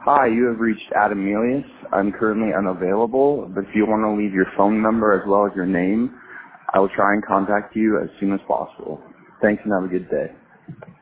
Hi, you have reached Adam Melius. I'm currently unavailable, but if you want to leave your phone number as well as your name, I will try and contact you as soon as possible. Thanks and have a good day.